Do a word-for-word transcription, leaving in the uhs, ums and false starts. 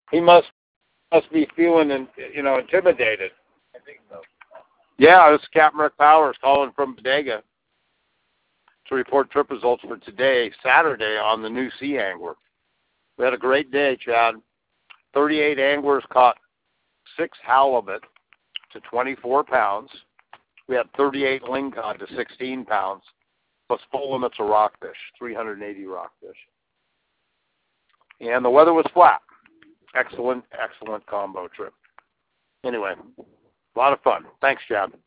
He must must be feeling, in, you know, intimidated. I think so. Yeah, this is Captain Rick Powers calling from Bodega to report trip results for today, Saturday, on the new Sea Angler. We had a great day, Chad. thirty-eight anglers caught six halibut to twenty-four pounds. We had thirty-eight lingcod to sixteen pounds, plus full limits of rockfish, three hundred eighty rockfish. And the weather was flat. Excellent, excellent combo trip. Anyway, a lot of fun. Thanks, Chad.